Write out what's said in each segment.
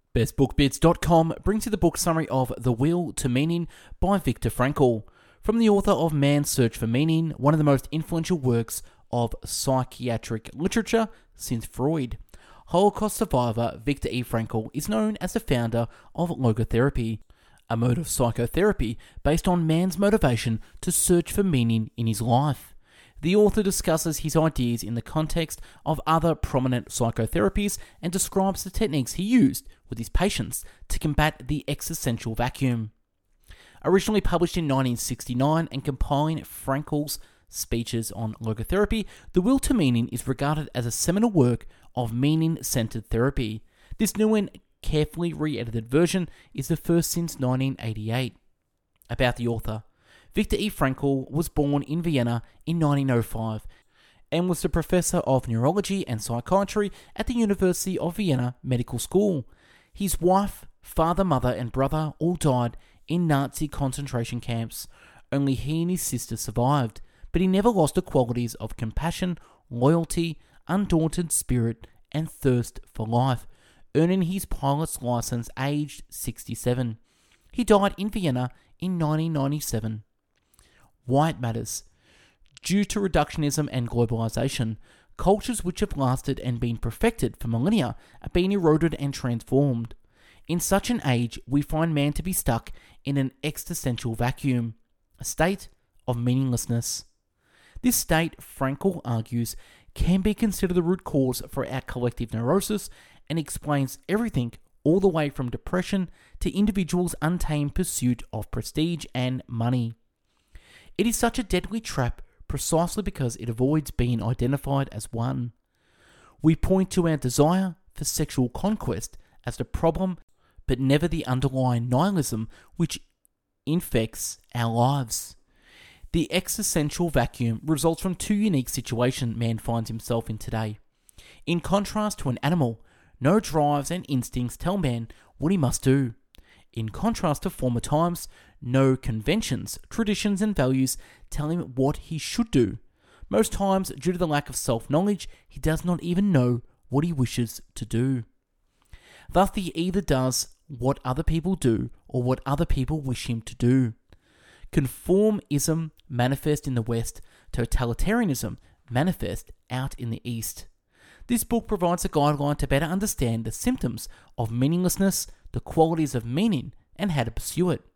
BestBookBits.com brings you the book summary of The Will to Meaning by Viktor Frankl, from the author of Man's Search for Meaning, one of the most influential works of psychiatric literature since Freud. Holocaust survivor Viktor E. Frankl is known as the founder of logotherapy, a mode of psychotherapy based on man's motivation to search for meaning in his life. The author discusses his ideas in the context of other prominent psychotherapies and describes the techniques he used with his patients to combat the existential vacuum. Originally published in 1969 and compiling Frankl's speeches on logotherapy, The Will to Meaning is regarded as a seminal work of meaning-centered therapy. This new and carefully re-edited version is the first since 1988. About the author. Viktor E. Frankl was born in Vienna in 1905 and was the professor of neurology and psychiatry at the University of Vienna Medical School. His wife, father, mother, and brother all died in Nazi concentration camps. Only he and his sister survived, but he never lost the qualities of compassion, loyalty, undaunted spirit, and thirst for life, earning his pilot's license aged 67. He died in Vienna in 1997. Why it matters. Due to reductionism and globalization, cultures which have lasted and been perfected for millennia are being eroded and transformed. In such an age, we find man to be stuck in an existential vacuum, a state of meaninglessness. This state, Frankl argues, can be considered the root cause for our collective neurosis and explains everything all the way from depression to individuals' untamed pursuit of prestige and money. It is such a deadly trap precisely because it avoids being identified as one. We point to our desire for sexual conquest as the problem, but never the underlying nihilism which infects our lives. The existential vacuum results from two unique situations man finds himself in today. In contrast to an animal, no drives and instincts tell man what he must do. In contrast to former times, no conventions, traditions, and values tell him what he should do. Most times, due to the lack of self-knowledge, he does not even know what he wishes to do. Thus, he either does what other people do or what other people wish him to do. Conformism manifests in the West, totalitarianism manifests out in the East. This book provides a guideline to better understand the symptoms of meaninglessness, the qualities of meaning, and how to pursue it.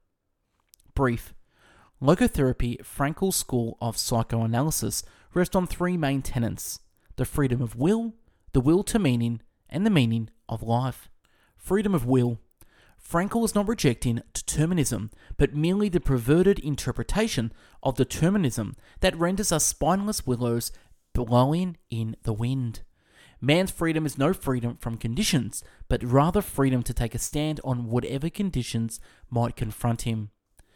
Brief. Logotherapy, Frankl's school of psychoanalysis, rests on three main tenets: the freedom of will, the will to meaning, and the meaning of life. Freedom of will. Frankl is not rejecting determinism, but merely the perverted interpretation of determinism that renders us spineless willows blowing in the wind. Man's freedom is no freedom from conditions, but rather freedom to take a stand on whatever conditions might confront him.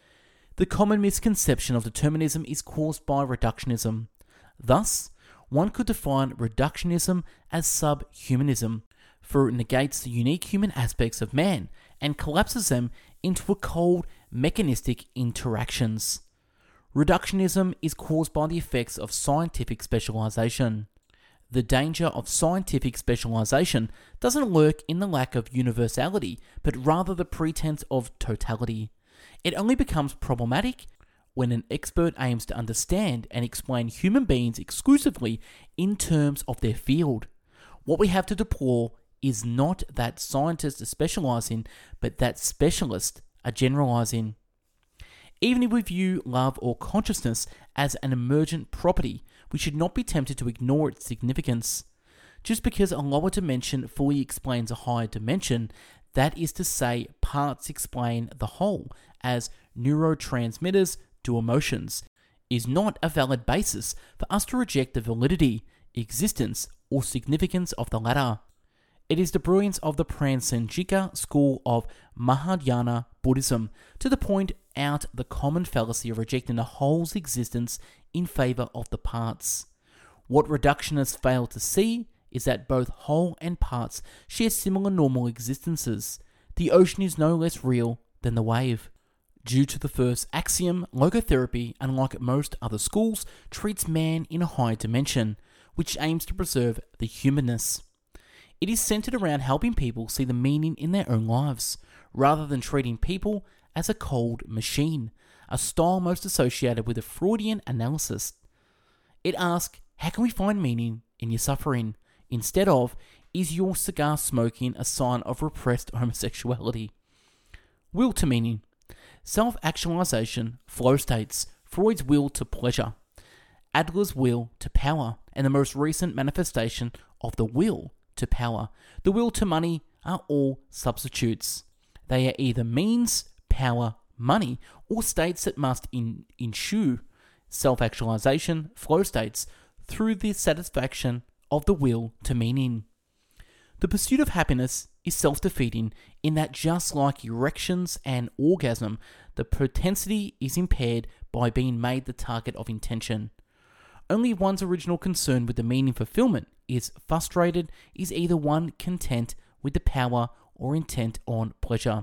The common misconception of determinism is caused by reductionism. Thus, one could define reductionism as subhumanism, for it negates the unique human aspects of man and collapses them into a cold, mechanistic interactions. Reductionism is caused by the effects of scientific specialization. The danger of scientific specialization doesn't lurk in the lack of universality, but rather the pretense of totality. It only becomes problematic when an expert aims to understand and explain human beings exclusively in terms of their field. What we have to deplore is not that scientists are specializing, but that specialists are generalizing. Even if we view love or consciousness as an emergent property, we should not be tempted to ignore its significance. Just because a lower dimension fully explains a higher dimension, that is to say, parts explain the whole, as neurotransmitters do emotions, is not a valid basis for us to reject the validity, existence, or significance of the latter. It is the brilliance of the Prasenjika school of Mahayana Buddhism to point out the common fallacy of rejecting the whole's existence in favor of the parts. What reductionists fail to see is that both whole and parts share similar normal existences. The ocean is no less real than the wave. Due to the first axiom, logotherapy, unlike most other schools, treats man in a higher dimension, which aims to preserve the humanness. It is centered around helping people see the meaning in their own lives, rather than treating people as a cold machine, a style most associated with a Freudian analysis. It asks, how can we find meaning in your suffering? Instead of, is your cigar smoking a sign of repressed homosexuality? Will to meaning. Self-actualization, flow states, Freud's will to pleasure, Adler's will to power, and the most recent manifestation of the will to power, the will to money, are all substitutes. They are either means, power, money, or states that must ensue self-actualization, flow states, through the satisfaction of the will to meaning. The pursuit of happiness is self-defeating in that, just like erections and orgasm, the propensity is impaired by being made the target of intention. Only one's original concern with the meaning fulfillment is frustrated, is either one content with the power or intent on pleasure.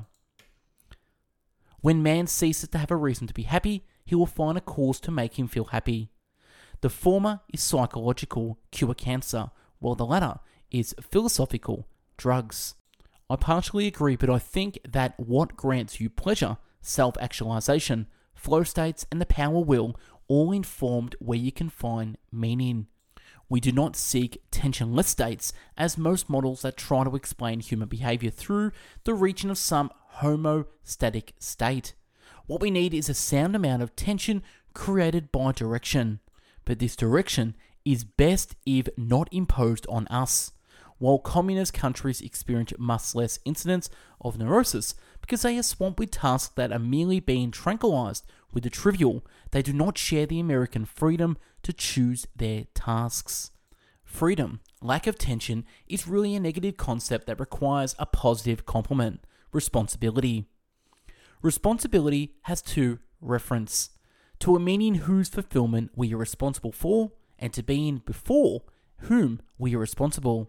When man ceases to have a reason to be happy, he will find a cause to make him feel happy. The former is psychological, cure cancer, while the latter is philosophical, drugs. I partially agree, but I think that what grants you pleasure, self-actualization, flow states, and the power will, all informed where you can find meaning. We do not seek tensionless states, as most models that try to explain human behavior through the region of some homeostatic state. What we need is a sound amount of tension created by direction. But this direction is best if not imposed on us. While communist countries experience much less incidents of neurosis because they are swamped with tasks that are merely being tranquilized with the trivial, they do not share the American freedom to choose their tasks. Freedom, lack of tension, is really a negative concept that requires a positive complement: responsibility. Responsibility has two references: to a meaning whose fulfillment we are responsible for, and to being before whom we are responsible.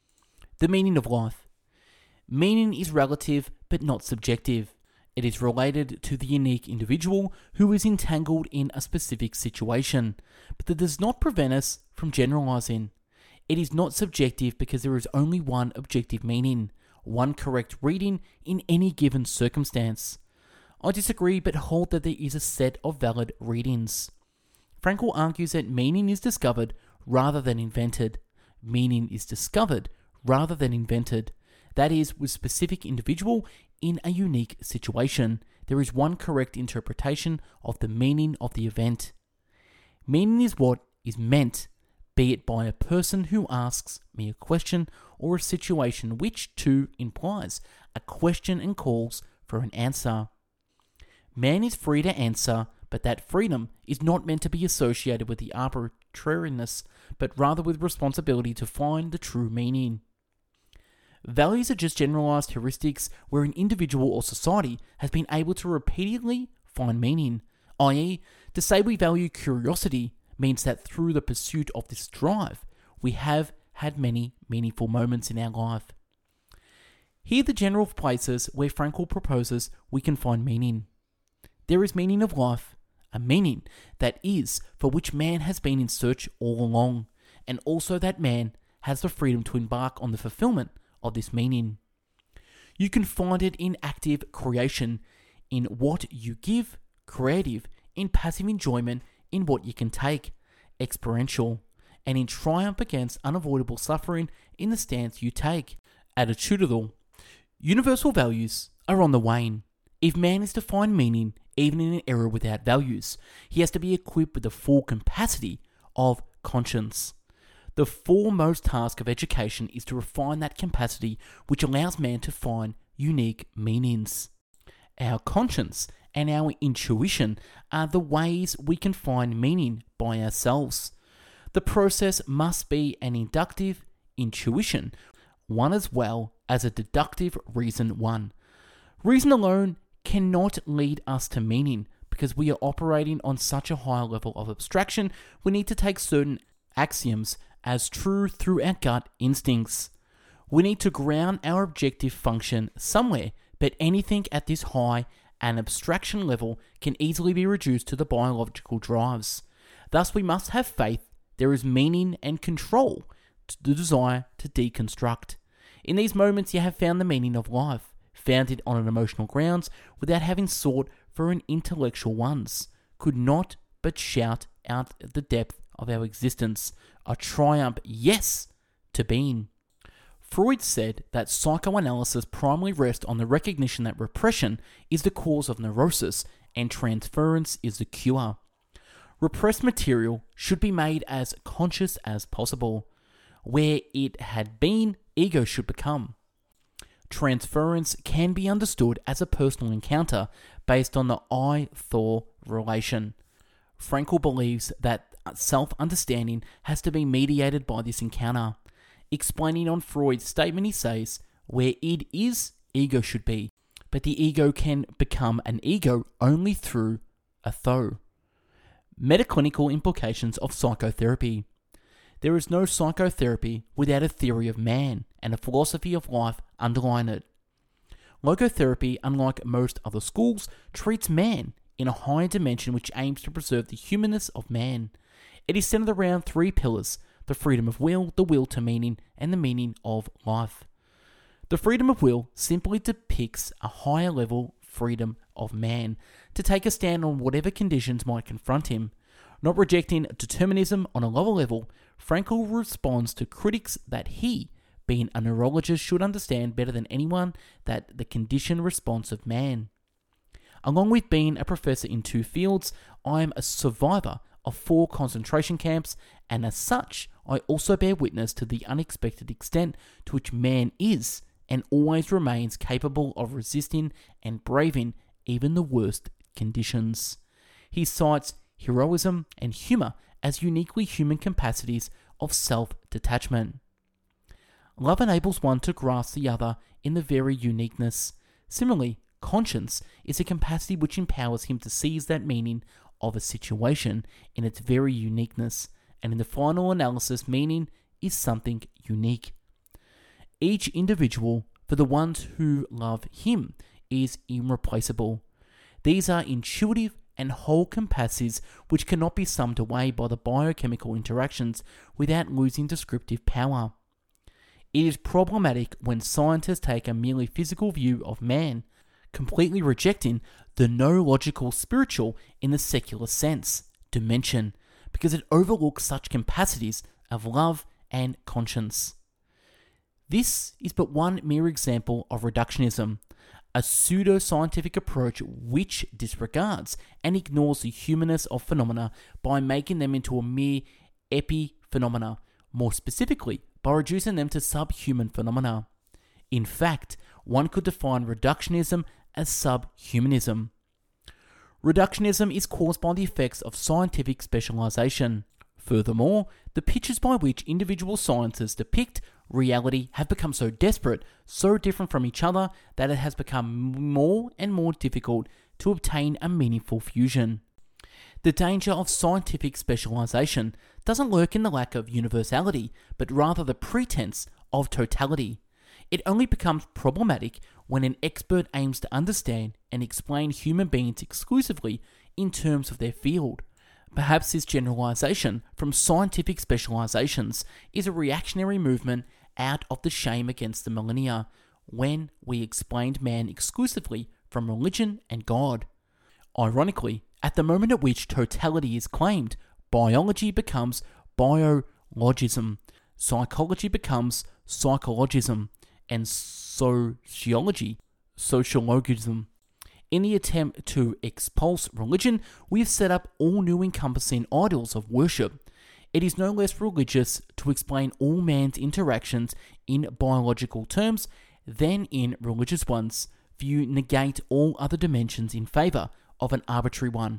The meaning of life. Meaning is relative but not subjective. It is related to the unique individual who is entangled in a specific situation, but that does not prevent us from generalizing. It is not subjective because there is only one objective meaning, one correct reading in any given circumstance. I disagree, but hold that there is a set of valid readings. Frankl argues that meaning is discovered rather than invented. Meaning is discovered rather than invented. That is, with specific individual in a unique situation, there is one correct interpretation of the meaning of the event. Meaning is what is meant, be it by a person who asks me a question or a situation which too implies a question and calls for an answer. Man is free to answer, but that freedom is not meant to be associated with the arbitrariness, but rather with responsibility to find the true meaning. Values are just generalized heuristics where an individual or society has been able to repeatedly find meaning, i.e., to say we value curiosity means that through the pursuit of this drive, we have had many meaningful moments in our life. Here are the general places where Frankl proposes we can find meaning. There is meaning of life, a meaning that is for which man has been in search all along, and also that man has the freedom to embark on the fulfillment of this meaning. You can find it in active creation, in what you give, creative, in passive enjoyment, in what you can take, experiential, and in triumph against unavoidable suffering in the stance you take, attitudinal. Universal values are on the wane. If man is to find meaning, even in an era without values, he has to be equipped with the full capacity of conscience. The foremost task of education is to refine that capacity which allows man to find unique meanings. Our conscience and our intuition are the ways we can find meaning by ourselves. The process must be an inductive intuition one as well as a deductive reason one. Reason alone cannot lead us to meaning because we are operating on such a high level of abstraction. We need to take certain axioms as true through our gut instincts. We need to ground our objective function somewhere, but anything at this high and abstraction level can easily be reduced to the biological drives. Thus, we must have faith there is meaning and control to the desire to deconstruct. In these moments, you have found the meaning of life, found it on an emotional grounds without having sought for an intellectual ones, could not but shout out the depth of our existence, a triumph, yes, to being. Freud said that psychoanalysis primarily rests on the recognition that repression is the cause of neurosis and transference is the cure. Repressed material should be made as conscious as possible. Where it had been, ego should become. Transference can be understood as a personal encounter based on the I-Thor relation. Frankl believes that self-understanding has to be mediated by this encounter. Explaining on Freud's statement, he says, where id is, ego should be, but the ego can become an ego only through a thou. Metaclinical implications of psychotherapy. There is no psychotherapy without a theory of man and a philosophy of life underlying it. Logotherapy, unlike most other schools, treats man in a higher dimension which aims to preserve the humanness of man. It is centered around three pillars: the freedom of will, the will to meaning, and the meaning of life. The freedom of will simply depicts a higher level freedom of man to take a stand on whatever conditions might confront him. Not rejecting determinism on a lower level, Frankl responds to critics that he, being a neurologist, should understand better than anyone that the conditioned response of man. Along with being a professor in 2 fields, I am a survivor of 4 concentration camps, and as such, I also bear witness to the unexpected extent to which man is and always remains capable of resisting and braving even the worst conditions. He cites heroism and humour as uniquely human capacities of self-detachment. Love enables one to grasp the other in the very uniqueness. Similarly, conscience is a capacity which empowers him to seize that meaning of a situation in its very uniqueness, and in the final analysis, meaning is something unique. Each individual, for the ones who love him, is irreplaceable. These are intuitive and whole capacities which cannot be summed away by the biochemical interactions without losing descriptive power. It is problematic when scientists take a merely physical view of man, completely rejecting the no-logical spiritual in the secular sense, dimension, because it overlooks such capacities of love and conscience. This is but one mere example of reductionism, a pseudo-scientific approach which disregards and ignores the humanness of phenomena by making them into a mere epiphenomena, more specifically by reducing them to subhuman phenomena. In fact, one could define reductionism as subhumanism. Reductionism is caused by the effects of scientific specialization. Furthermore, the pictures by which individual sciences depict reality have become so desperate, so different from each other, that it has become more and more difficult to obtain a meaningful fusion. The danger of scientific specialization doesn't lurk in the lack of universality, but rather the pretense of totality. It only becomes problematic when an expert aims to understand and explain human beings exclusively in terms of their field. Perhaps this generalization from scientific specializations is a reactionary movement out of the shame against the millennia, when we explained man exclusively from religion and God. Ironically, at the moment at which totality is claimed, biology becomes biologism, psychology becomes psychologism, and sociology, sociologism. In the attempt to expulse religion, we have set up all new encompassing idols of worship. It is no less religious to explain all man's interactions in biological terms than in religious ones, for you negate all other dimensions in favour of an arbitrary one.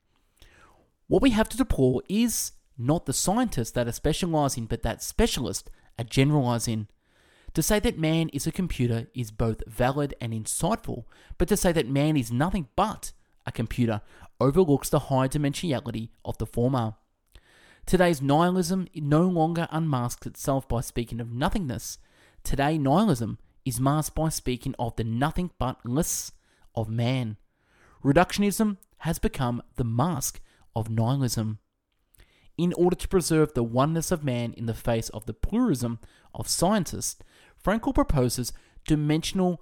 What we have to deplore is not the scientists that are specialising, but that specialists are generalising. To say that man is a computer is both valid and insightful, but to say that man is nothing but a computer overlooks the high dimensionality of the former. Today's nihilism no longer unmasks itself by speaking of nothingness. Today, nihilism is masked by speaking of the nothing butless of man. Reductionism has become the mask of nihilism. In order to preserve the oneness of man in the face of the pluralism of scientists, Frankl proposes dimensional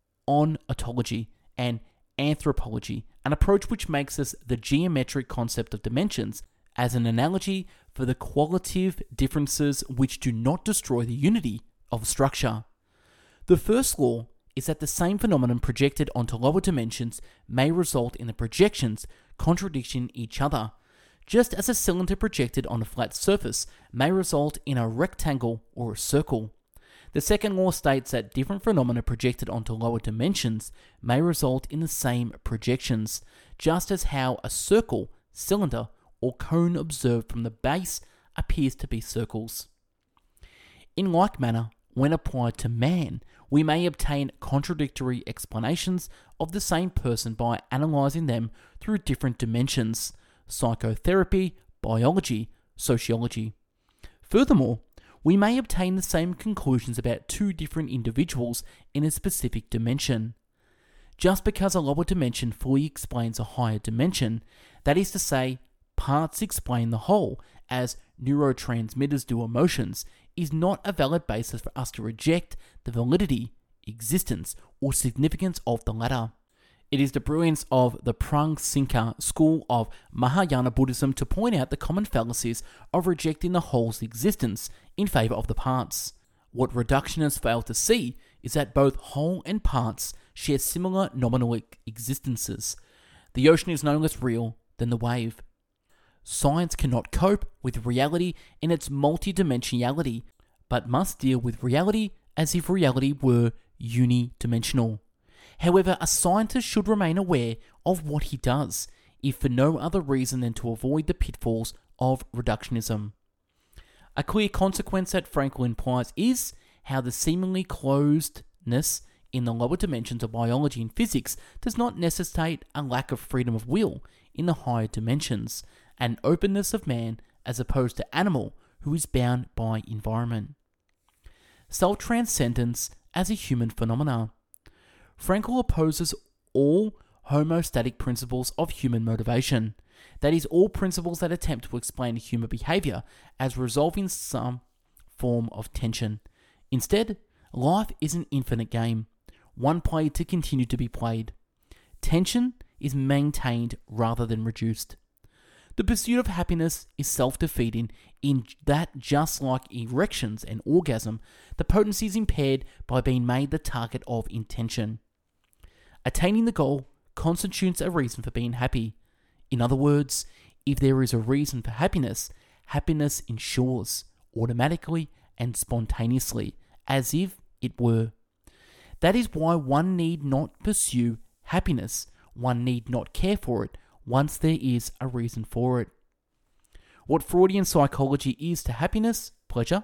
ontology and anthropology, an approach which makes us the geometric concept of dimensions as an analogy for the qualitative differences which do not destroy the unity of structure. The first law is that the same phenomenon projected onto lower dimensions may result in the projections contradicting each other, just as a cylinder projected on a flat surface may result in a rectangle or a circle. The second law states that different phenomena projected onto lower dimensions may result in the same projections, just as how a circle, cylinder, or cone observed from the base appears to be circles. In like manner, when applied to man, we may obtain contradictory explanations of the same person by analysing them through different dimensions: psychotherapy, biology, sociology. Furthermore, we may obtain the same conclusions about two different individuals in a specific dimension. Just because a lower dimension fully explains a higher dimension, that is to say, parts explain the whole, as neurotransmitters do emotions, is not a valid basis for us to reject the validity, existence, or significance of the latter. It is the brilliance of the Prangsinka school of Mahayana Buddhism to point out the common fallacies of rejecting the whole's existence in favour of the parts. What reductionists fail to see is that both whole and parts share similar nominal existences. The ocean is no less real than the wave. Science cannot cope with reality in its multidimensionality, but must deal with reality as if reality were unidimensional. However, a scientist should remain aware of what he does, if for no other reason than to avoid the pitfalls of reductionism. A clear consequence that Frankl implies is how the seemingly closedness in the lower dimensions of biology and physics does not necessitate a lack of freedom of will in the higher dimensions, an openness of man as opposed to animal who is bound by environment. Self-transcendence as a human phenomena. Frankl opposes all homostatic principles of human motivation, that is, all principles that attempt to explain human behavior as resolving some form of tension. Instead, life is an infinite game, one played to continue to be played. Tension is maintained rather than reduced. The pursuit of happiness is self-defeating in that, just like erections and orgasm, the potency is impaired by being made the target of intention. Attaining the goal constitutes a reason for being happy. In other words, if there is a reason for happiness, happiness ensures automatically and spontaneously, as if it were. That is why one need not pursue happiness, one need not care for it, once there is a reason for it. What Freudian psychology is to happiness, pleasure,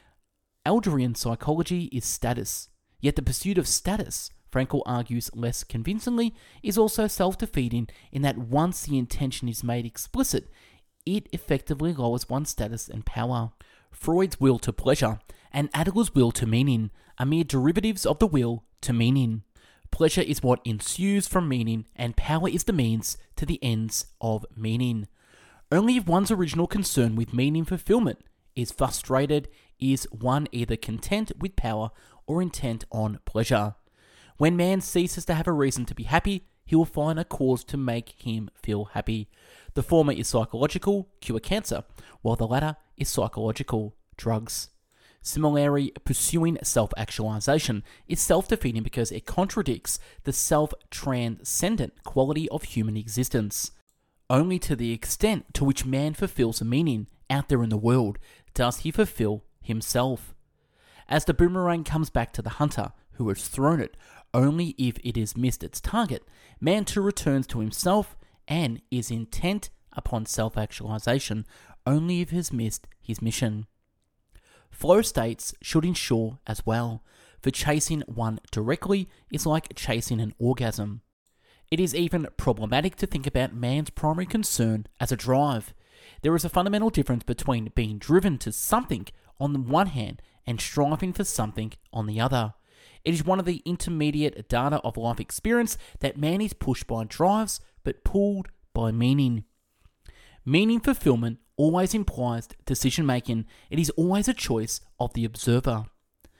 Adlerian psychology is status. Yet the pursuit of status, Frankl argues less convincingly, is also self-defeating in that once the intention is made explicit, it effectively lowers one's status and power. Freud's will to pleasure and Adler's will to meaning are mere derivatives of the will to meaning. Pleasure is what ensues from meaning, and power is the means to the ends of meaning. Only if one's original concern with meaning fulfillment is frustrated is one either content with power or intent on pleasure. When man ceases to have a reason to be happy, he will find a cause to make him feel happy. The former is psychological, cure cancer, while the latter is psychological, drugs. Similarly, pursuing self-actualization is self-defeating because it contradicts the self-transcendent quality of human existence. Only to the extent to which man fulfills a meaning out there in the world does he fulfill himself. As the boomerang comes back to the hunter who has thrown it, only if it has missed its target, man too returns to himself and is intent upon self-actualization only if he has missed his mission. Flow states should ensure as well, for chasing one directly is like chasing an orgasm. It is even problematic to think about man's primary concern as a drive. There is a fundamental difference between being driven to something on the one hand and striving for something on the other. It is one of the intermediate data of life experience that man is pushed by drives but pulled by meaning. Meaning fulfillment always implies decision making. It is always a choice of the observer.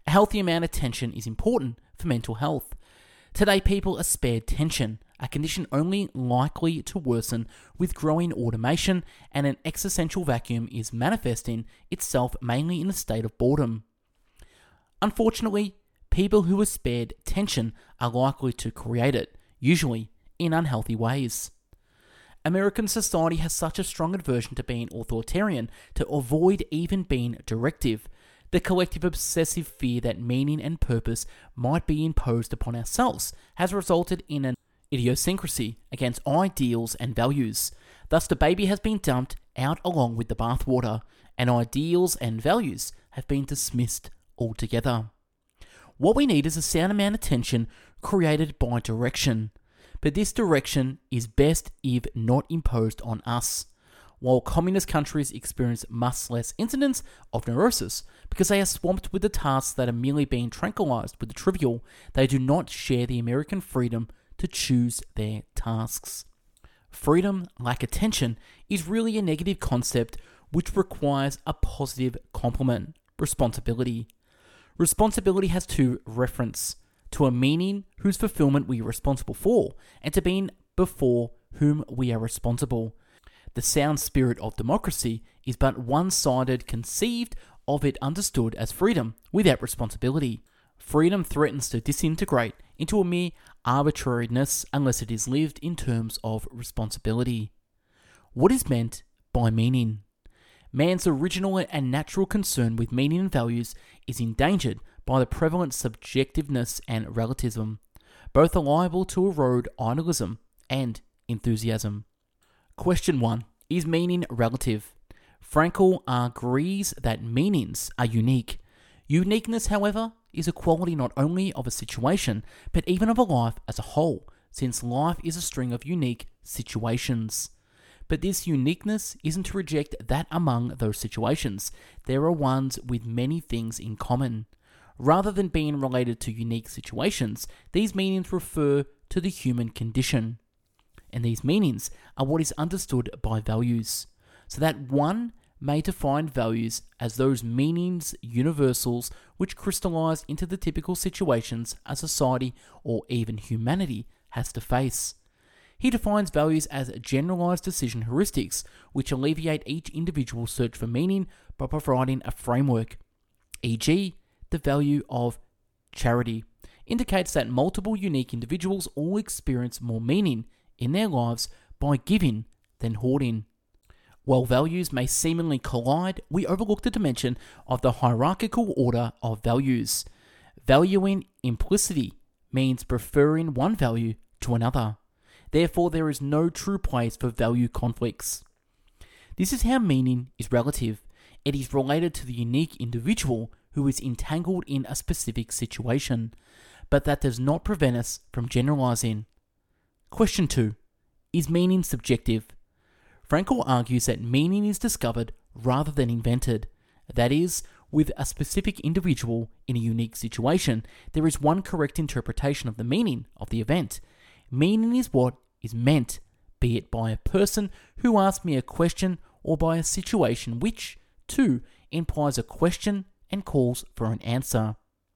A healthy amount of tension is important for mental health. Today, people are spared tension, a condition only likely to worsen with growing automation, and an existential vacuum is manifesting itself mainly in a state of boredom. Unfortunately, people who are spared tension are likely to create it, usually in unhealthy ways. American society has such a strong aversion to being authoritarian to avoid even being directive. The collective obsessive fear that meaning and purpose might be imposed upon ourselves has resulted in an idiosyncrasy against ideals and values. Thus, the baby has been dumped out along with the bathwater, and ideals and values have been dismissed altogether. What we need is a sound amount of tension created by direction, but this direction is best if not imposed on us. While communist countries experience much less incidents of neurosis because they are swamped with the tasks that are merely being tranquilized with the trivial, they do not share the American freedom to choose their tasks. Freedom, like attention, is really a negative concept which requires a positive complement: responsibility. Responsibility has two references: to a meaning whose fulfillment we are responsible for, and to being before whom we are responsible. The sound spirit of democracy is but one-sided, conceived of it understood as freedom without responsibility. Freedom threatens to disintegrate into a mere arbitrariness unless it is lived in terms of responsibility. What is meant by meaning? Man's original and natural concern with meaning and values is endangered by the prevalent subjectiveness and relativism. Both are liable to erode idealism and enthusiasm. Question 1. Is meaning relative? Frankl agrees that meanings are unique. Uniqueness, however, is a quality not only of a situation, but even of a life as a whole, since life is a string of unique situations. But this uniqueness isn't to reject that among those situations, there are ones with many things in common. Rather than being related to unique situations, these meanings refer to the human condition. And these meanings are what is understood by values, so that one may define values as those meanings universals which crystallize into the typical situations a society or even humanity has to face. He defines values as generalized decision heuristics which alleviate each individual's search for meaning by providing a framework. E.g., the value of charity indicates that multiple unique individuals all experience more meaning in their lives by giving than hoarding. While values may seemingly collide, we overlook the dimension of the hierarchical order of values. Valuing implicity means preferring one value to another. Therefore, there is no true place for value conflicts. This is how meaning is relative. It is related to the unique individual who is entangled in a specific situation, but that does not prevent us from generalizing. Question 2. Is meaning subjective? Frankl argues that meaning is discovered rather than invented. That is, with a specific individual in a unique situation, there is one correct interpretation of the meaning of the event. Meaning is what is meant, be it by a person who asks me a question or by a situation which, too, implies a question and calls for an answer.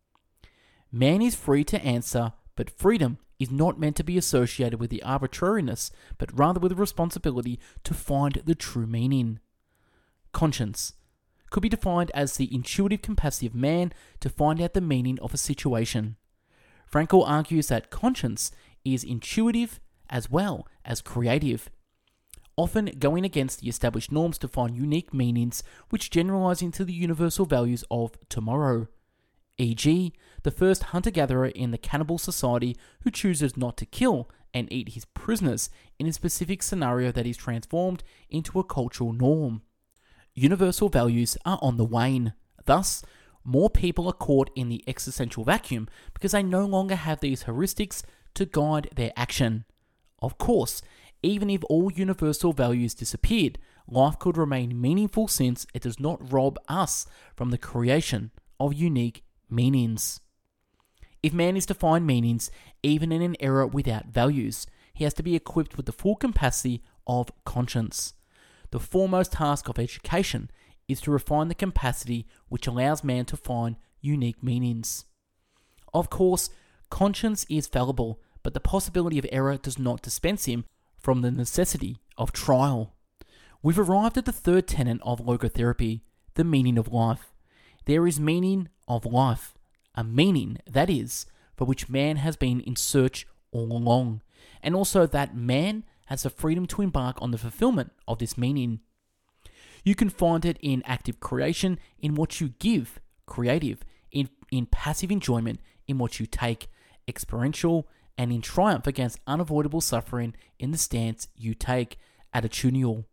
Man is free to answer, but freedom is not meant to be associated with the arbitrariness, but rather with the responsibility to find the true meaning. Conscience could be defined as the intuitive capacity of man to find out the meaning of a situation. Frankl argues that conscience is intuitive as well as creative, often going against the established norms to find unique meanings which generalize into the universal values of tomorrow. E.g., the first hunter-gatherer in the cannibal society who chooses not to kill and eat his prisoners in a specific scenario that is transformed into a cultural norm. Universal values are on the wane. Thus, more people are caught in the existential vacuum because they no longer have these heuristics to guide their action. Of course, even if all universal values disappeared, life could remain meaningful since it does not rob us from the creation of unique meanings. If man is to find meanings, even in an era without values, he has to be equipped with the full capacity of conscience. The foremost task of education is to refine the capacity which allows man to find unique meanings. Of course, conscience is fallible, but the possibility of error does not dispense him from the necessity of trial. We've arrived at the third tenet of logotherapy, the meaning of life. There is meaning of life, a meaning, that is, for which man has been in search all along, and also that man has the freedom to embark on the fulfillment of this meaning. You can find it in active creation, in what you give, creative, in passive enjoyment, in what you take, experiential, and in triumph against unavoidable suffering in the stance you take, attitudinal.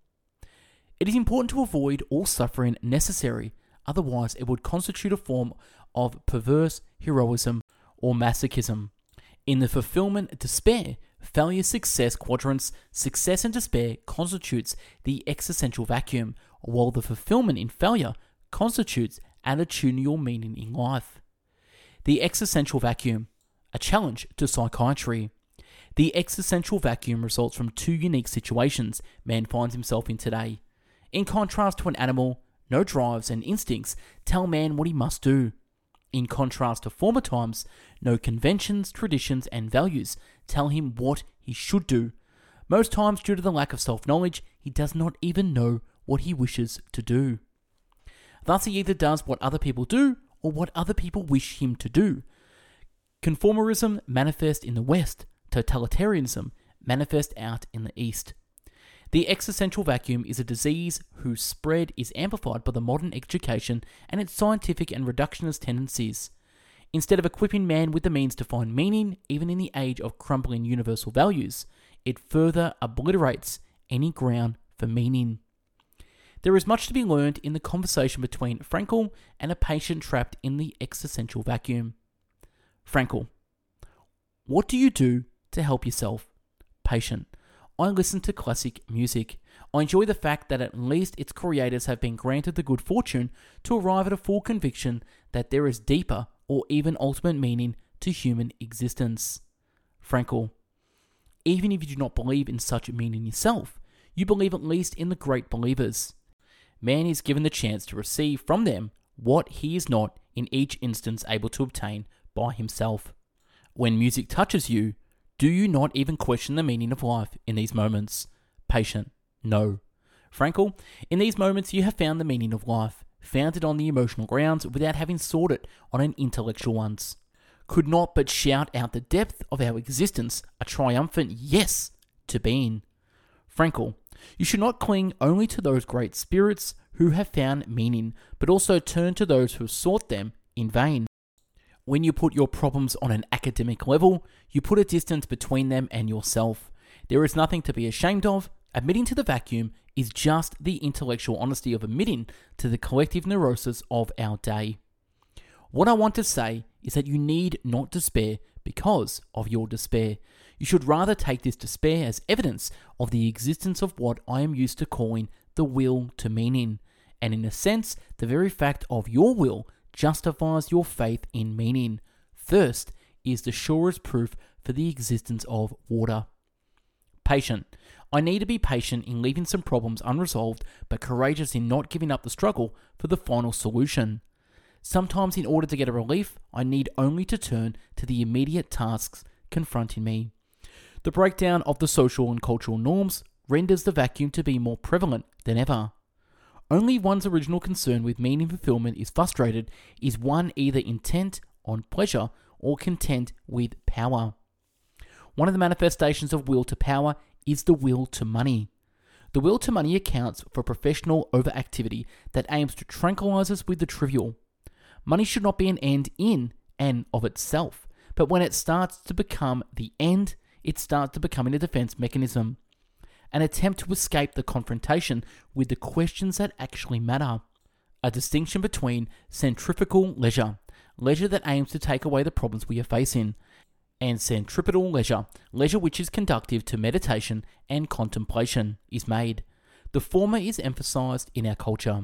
It is important to avoid all suffering necessary, otherwise it would constitute a form of perverse heroism or masochism. In the fulfillment despair, failure success quadrants, success and despair constitutes the existential vacuum, while the fulfillment in failure constitutes attitudinal meaning in life. The existential vacuum, a challenge to psychiatry. The existential vacuum results from two unique situations man finds himself in today. In contrast to an animal, no drives and instincts tell man what he must do. In contrast to former times, no conventions, traditions, and values tell him what he should do. Most times, due to the lack of self-knowledge, he does not even know what he wishes to do. Thus, he either does what other people do or what other people wish him to do. Conformism manifests in the West, totalitarianism manifests out in the East. The existential vacuum is a disease whose spread is amplified by the modern education and its scientific and reductionist tendencies. Instead of equipping man with the means to find meaning, even in the age of crumbling universal values, it further obliterates any ground for meaning. There is much to be learned in the conversation between Frankl and a patient trapped in the existential vacuum. Frankl: what do you do to help yourself? Patient: I listen to classic music. I enjoy the fact that at least its creators have been granted the good fortune to arrive at a full conviction that there is deeper or even ultimate meaning to human existence. Frankl: even if you do not believe in such meaning yourself, you believe at least in the great believers. Man is given the chance to receive from them what he is not in each instance able to obtain by himself. When music touches you, do you not even question the meaning of life in these moments? Patient: no. Frankl: in these moments you have found the meaning of life, found it on the emotional grounds without having sought it on an intellectual ones. Could not but shout out the depth of our existence a triumphant yes to being. Frankl: you should not cling only to those great spirits who have found meaning, but also turn to those who have sought them in vain. When you put your problems on an academic level, you put a distance between them and yourself. There is nothing to be ashamed of. Admitting to the vacuum is just the intellectual honesty of admitting to the collective neurosis of our day. What I want to say is that you need not despair because of your despair. You should rather take this despair as evidence of the existence of what I am used to calling the will to meaning, and in a sense, the very fact of your will justifies your faith in meaning. Thirst is the surest proof for the existence of water. Patient: I need to be patient in leaving some problems unresolved, but courageous in not giving up the struggle for the final solution. Sometimes in order to get a relief, I need only to turn to the immediate tasks confronting me. The breakdown of the social and cultural norms renders the vacuum to be more prevalent than ever. Only one's original concern with meaning fulfillment is frustrated is one either intent on pleasure or content with power. One of the manifestations of will to power is the will to money. The will to money accounts for professional overactivity that aims to tranquilize us with the trivial. Money should not be an end in and of itself, but when it starts to become the end, it starts to become a defense mechanism. An attempt to escape the confrontation with the questions that actually matter. A distinction between centrifugal leisure, leisure that aims to take away the problems we are facing, and centripetal leisure, leisure which is conducive to meditation and contemplation, is made. The former is emphasized in our culture.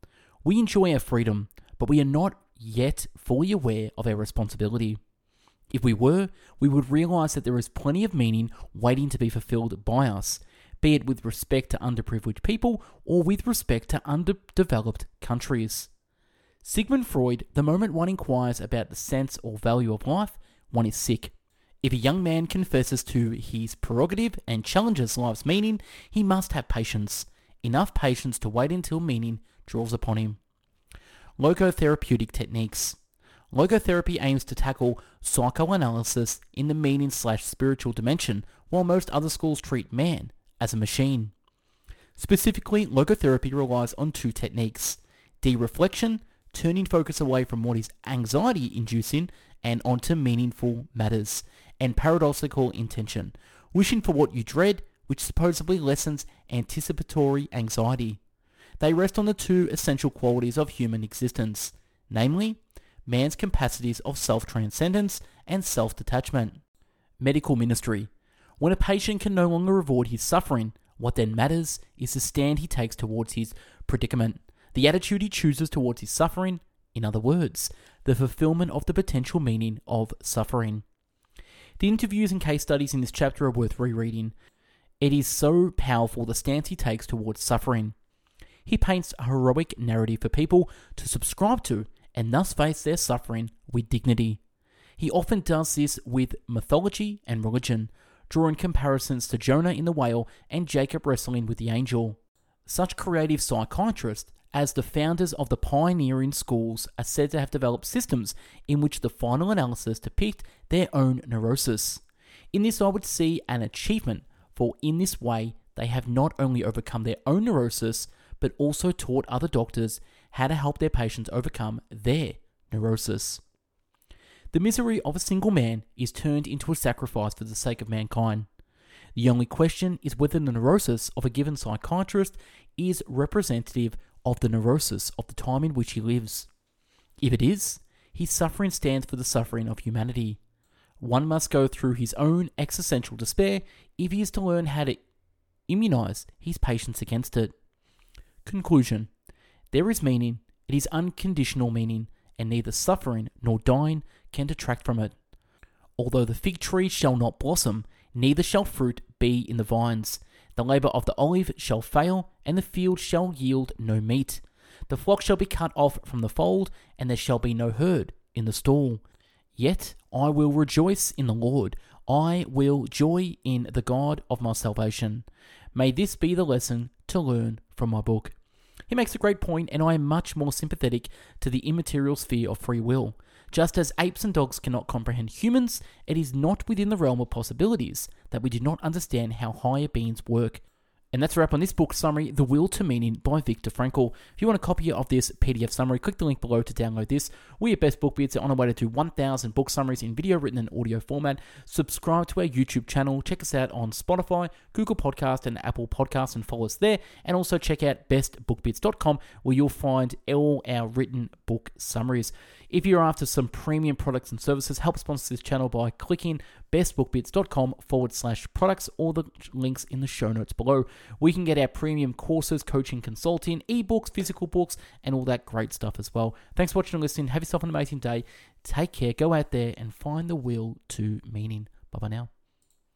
We enjoy our freedom, but we are not yet fully aware of our responsibility. If we were, we would realize that there is plenty of meaning waiting to be fulfilled by us, be it with respect to underprivileged people or with respect to underdeveloped countries. Sigmund Freud, the moment one inquires about the sense or value of life, one is sick. If a young man confesses to his prerogative and challenges life's meaning, he must have patience. Enough patience to wait until meaning draws upon him. Logotherapeutic techniques. Logotherapy aims to tackle psychoanalysis in the meaning/spiritual dimension, while most other schools treat man as a machine. Specifically, logotherapy relies on two techniques: de-reflection, turning focus away from what is anxiety-inducing and onto meaningful matters, and paradoxical intention, wishing for what you dread, which supposedly lessens anticipatory anxiety. They rest on the two essential qualities of human existence, namely, man's capacities of self-transcendence and self-detachment. Medical ministry. When a patient can no longer avoid his suffering, what then matters is the stand he takes towards his predicament, the attitude he chooses towards his suffering, in other words, the fulfillment of the potential meaning of suffering. The interviews and case studies in this chapter are worth rereading. It is so powerful the stance he takes towards suffering. He paints a heroic narrative for people to subscribe to and thus face their suffering with dignity. He often does this with mythology and religion, drawing comparisons to Jonah in the whale and Jacob wrestling with the angel. Such creative psychiatrists as the founders of the pioneering schools are said to have developed systems in which the final analysis depict their own neurosis. In this I would see an achievement, for in this way they have not only overcome their own neurosis, but also taught other doctors how to help their patients overcome their neurosis. The misery of a single man is turned into a sacrifice for the sake of mankind. The only question is whether the neurosis of a given psychiatrist is representative of the neurosis of the time in which he lives. If it is, his suffering stands for the suffering of humanity. One must go through his own existential despair if he is to learn how to immunize his patients against it. Conclusion. There is meaning, it is unconditional meaning, and neither suffering nor dying can detract from it. Although the fig tree shall not blossom, neither shall fruit be in the vines. The labour of the olive shall fail, and the field shall yield no meat. The flock shall be cut off from the fold, and there shall be no herd in the stall. Yet I will rejoice in the Lord. I will joy in the God of my salvation. May this be the lesson to learn from my book. He makes a great point, and I am much more sympathetic to the immaterial sphere of free will. Just as apes and dogs cannot comprehend humans, it is not within the realm of possibilities that we do not understand how higher beings work. And that's a wrap on this book summary, The Will to Meaning by Viktor Frankl. If you want a copy of this PDF summary, click the link below to download this. We at Best Book Bits are on our way to do 1,000 book summaries in video, written, and audio format. Subscribe to our YouTube channel. Check us out on Spotify, Google Podcast, and Apple Podcasts, and follow us there. And also check out bestbookbits.com, where you'll find all our written book summaries. If you're after some premium products and services, help sponsor this channel by clicking bestbookbits.com/products, or the links in the show notes below. We can get our premium courses, coaching, consulting, ebooks, physical books, and all that great stuff as well. Thanks for watching and listening. Have yourself an amazing day. Take care. Go out there and find the will to meaning. Bye-bye now.